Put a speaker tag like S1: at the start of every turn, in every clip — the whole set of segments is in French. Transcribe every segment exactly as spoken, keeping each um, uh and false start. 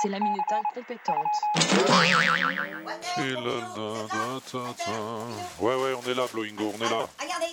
S1: C'est la minute incompétente.
S2: Et là, là, là, ta, ta. Ouais, ouais, on est là, Bloingo, on est là.
S3: Regardez.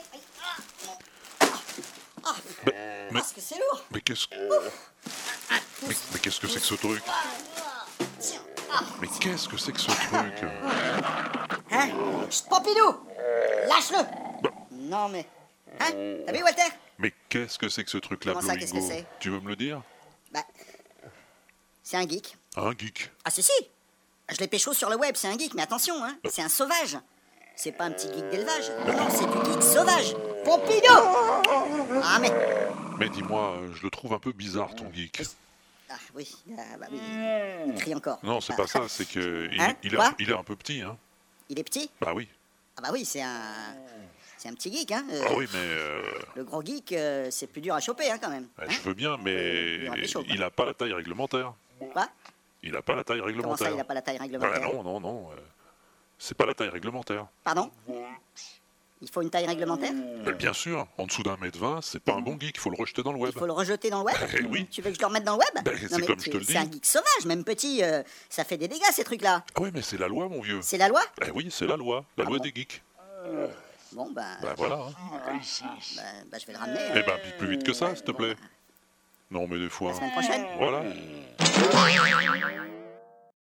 S3: Ah,
S2: Mais, mais,
S3: parce que c'est lourd.
S2: mais qu'est-ce que... Mais, mais qu'est-ce que c'est que ce truc? Mais qu'est-ce que c'est que ce truc?
S3: Hein? Chut, Pompidou! Lâche-le! Non mais... Hein? T'as vu, Walter?
S2: Mais qu'est-ce que c'est que ce truc-là,
S3: Comment ça, qu'est-ce que
S2: Bloingo?
S3: c'est?
S2: Tu veux me le dire?
S3: Bah... C'est un geek.
S2: Un geek?
S3: Ah si si! Je l'ai pécho sur le web, c'est un geek, mais attention, hein, c'est un sauvage. C'est pas un petit geek d'élevage. Non, non, c'est du geek sauvage. Pompidou! Ah mais...
S2: Mais dis-moi, euh, je le trouve un peu bizarre, ton geek.
S3: Ah oui, ah, bah oui. Il crie encore.
S2: Non, c'est
S3: Ah,
S2: pas ça, c'est que il,
S3: Hein?
S2: il, est,
S3: Quoi
S2: un- il est un peu petit, hein.
S3: Il est petit?
S2: Bah oui.
S3: Ah bah oui, c'est un... C'est un petit geek, hein. euh,
S2: Ah oui, mais... euh,
S3: Le gros geek, euh, c'est plus dur à choper, hein, quand même.
S2: bah,
S3: Hein?
S2: je veux bien, mais
S3: Il est un pécho, quoi.
S2: il a pas la taille réglementaire.
S3: Quoi?
S2: Il a pas la taille
S3: Comment
S2: réglementaire.
S3: ça, il a pas la taille
S2: Bah
S3: réglementaire?
S2: non, non, non. euh, C'est pas la taille réglementaire.
S3: Pardon? Il faut une taille réglementaire?
S2: Mais bien sûr, en dessous d'un mètre vingt, c'est pas un bon geek, il faut le rejeter dans le web.
S3: Il faut le rejeter dans le web?
S2: Eh oui.
S3: Tu veux que je le remette dans le web?
S2: Ben, c'est
S3: Non, mais
S2: comme je te le dis.
S3: C'est un geek sauvage, même petit, euh, ça fait des dégâts, ces trucs-là.
S2: Ah ouais, mais c'est la loi, mon vieux.
S3: C'est la loi?
S2: Eh oui, c'est la loi, la
S3: Ah
S2: loi
S3: bon
S2: des geeks.
S3: Bon, bah,
S2: Bah voilà. Hein.
S3: bah, bah, je vais le ramener.
S2: Eh
S3: hein.
S2: ben, puis plus vite que ça, s'il te plaît. Non, mais des fois.
S3: La semaine prochaine?
S2: Voilà.